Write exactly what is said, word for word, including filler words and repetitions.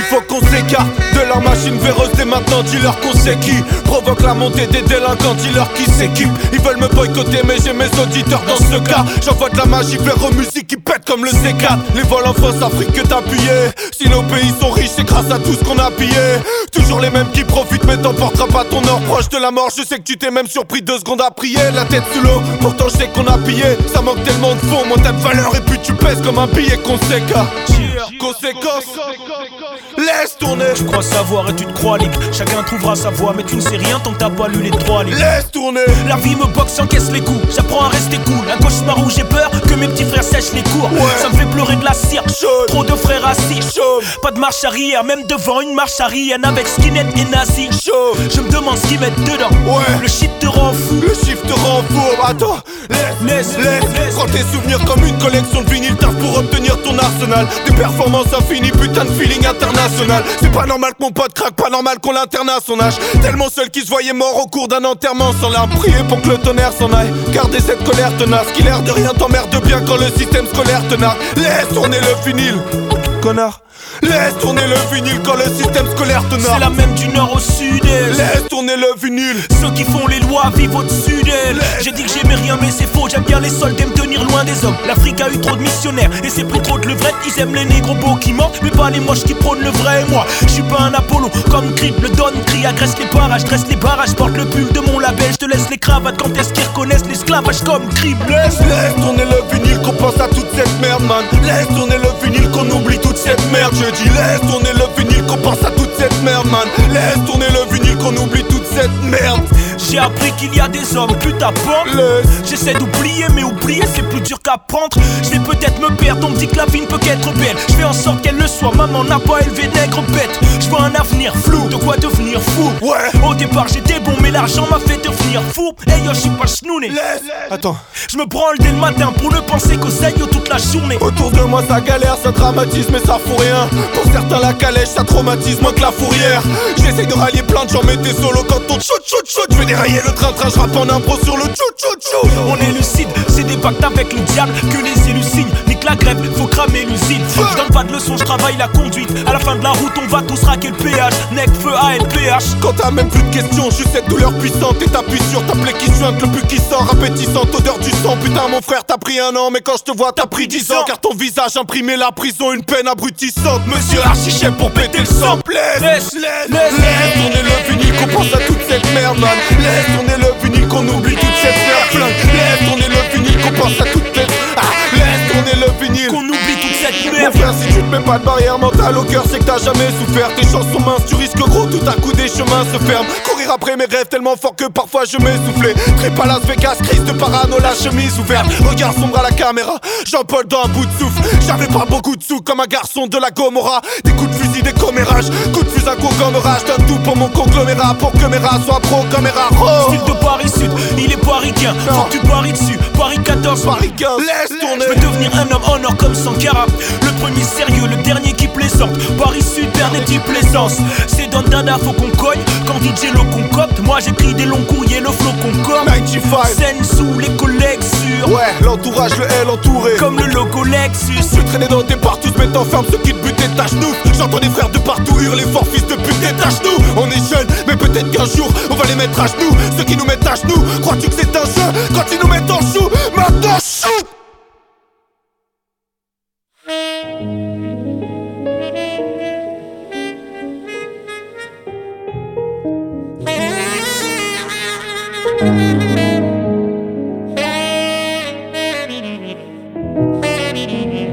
faut qu'on s'écarte de leur machine véreuse dès maintenant. Dis-leur qu'on sait qui provoque la montée des délinquants. Dis-leur qui s'équipe. Ils veulent me boycotter mais j'ai mes auditeurs dans ce cas. J'envoie de la magie vers aux musiques qui pètent comme le C quatre. Les vols en fausse Afrique que t'as pillé. Si nos pays sont riches c'est grâce à tout ce qu'on a pillé. Toujours les mêmes qui profitent mais t'emporteras pas ton or. Proche de la mort je sais que tu t'es même surpris deux secondes à prier. La tête sous l'eau pourtant je sais qu'on a pillé. Ça manque tellement de fond, moins t'as de valeur et puis tu pèses comme un billet conséquent. Conséquence, laisse tourner. Tu crois savoir et tu te crois libre. Chacun trouvera sa voie mais tu ne sais rien tant que t'as pas lu les trois livres. Laisse tourner. La vie me boxe, encaisse les coups. J'apprends à rester cool. Un cauchemar où j'ai peur que mes petits frères sèchent les cours. Ouais. Ça me fait pleurer de la cire. Chaude. Trop de frères assis. Chaude. Pas de marche arrière, même devant une marche arrière avec skinhead et nazi. Chaude. Je me demande ce qu'ils mettent dedans. Ouais. Le shit te rend fou. Le chiffre te rend fou. Attends. Laisse, laisse, laisse, laisse. Prends tes souvenirs comme une collection de vinyles. Taf pour obtenir ton arsenal. Des performances infinies, putain de feeling international. C'est pas normal que mon pote craque, pas normal qu'on l'interne à son âge. Tellement seul qu'il se voyait mort au cours d'un enterrement. Sans larmes, prier pour que le tonnerre s'en aille. Gardez cette colère tenace, qui l'air de rien t'emmerde bien quand le système scolaire te nargue. Laisse tourner le vinyle, connard. Laisse tourner le vinyle quand le système scolaire te nargue. C'est la même du nord au sud. Laisse tourner le vinyle. Ceux qui font les lois vivent au-dessus d'elles. J'ai dit que j'aimais rien mais c'est faux. J'aime bien les soldats me tenir loin des hommes. L'Afrique a eu trop de missionnaires et c'est pris trop de levrette. Ils aiment les négros beaux qui mentent mais pas les moches qui prônent le vrai. Moi je suis pas un Apollo comme Creed. Le Don crie, agresse les parages, dresse les barrages. Porte le pull de mon label, je te laisse les cravates. Quand est-ce qu'ils reconnaissent l'esclavage comme crime? Laisse, laisse tourner le vinyle qu'on pense à toute cette merde man. Laisse tourner le vinyle qu'on oublie toute cette merde. Je dis laisse tourner le vinyle qu'on pense à toute cette merde man. Laisse tourner le vinyle qu'on oublie toute cette merde. J'ai appris qu'il y a des hommes putes à pendre. J'essaie d'oublier mais oublier c'est plus dur qu'apprendre. Je vais peut-être me perdre, on me dit que la vie ne peut qu'être belle. Je fais en sorte qu'elle le soit, maman n'a pas élevé nègre bête. Je vois un avenir flou, de quoi devenir fou. Ouais. Au départ j'étais bon mais l'argent m'a fait devenir fou. Hey yo je suis pas chnouné. Attends. Je me branle dès le matin pour ne penser qu'au yo toute la journée. Autour de moi ça galère, ça dramatise mais ça fout rien. Pour certains la calèche ça traumatise moins que la fourrière. J'essaye de rallier plein de gens mais t'es solo quand on chut chut chut. Je vais dérailler le train-train, je rappe en impro sur le chut chut chut. On est lucide, c'est des pactes avec le diable que les élus signent. Nique la grève, faut cramer l'usine. Je donne pas de leçons, je travaille la conduite. À la fin de la route on va tous raquer le péage. Nec, feu, A L P H. Quand t'as même plus de questions, juste cette douleur puissante. Et t'appuies sur ta plaie qui suinte, le plus qui sort, appétissante, odeur du sang. Putain mon frère t'as pris un an, mais quand je te vois t'as pris dix ans. Car ton visage imprimé la prison, une peine abrutissante. Monsieur Archichef pour péter le sang. Laisse, laisse, laisse, laisse tourner le vinyle qu'on pense à toute cette merde man. Laisse tourner le vinyle qu'on oublie toute cette merde flingue. Laisse tourner le vinyle qu'on pense à toute cette... Ah, laisse tourner le vinyle qu'on oublie toute cette merde. Mon frère si tu te mets pas de barrière mentale au cœur c'est que t'as jamais souffert. Tes chances sont minces, tu risques gros, tout à coup des chemins se ferment. Courir après mes rêves tellement fort que parfois je m'essoufflais. Trip à Las Vegas, crise de parano, la chemise ouverte. Regard sombre à la caméra, Jean-Paul dans un bout de souffle. J'avais pas beaucoup de sous comme un garçon de la Gomorra. Des coups de fusil, des commérages, coups de fusil, un conglomérat. J'donne tout pour mon conglomérat, pour que mes rats soient pro comme mes rats. Oh. Style de Paris Sud, il est parisien. Faut que tu paries dessus, Paris quatorze, Paris quinze, laisse tourner. Je veux devenir un homme en or comme Sankara. Le premier sérieux, le dernier qui plaisante. Paris Sud, dernier type plaisance. C'est dans Dada, faut qu'on cogne. Quand D J le concocte, moi j'écris des longs courriers, le flow concorde. quatre-vingt-quinze Scène sous les collègues sûrs. Ouais, l'entourage, le L entouré. Comme le logo Lexus. Je traîner dans des partout, se mettre en ferme, ceux qui te butent, détache-nous. J'entends des frères de partout hurler fort, fils de pute, détache-nous. On est jeunes, mais peut-être qu'un jour, on va les mettre à genoux. Ceux qui nous mettent à genoux, crois-tu que c'est un jeu? Quand ils nous mettent en chou, maintenant shoot. Thank you.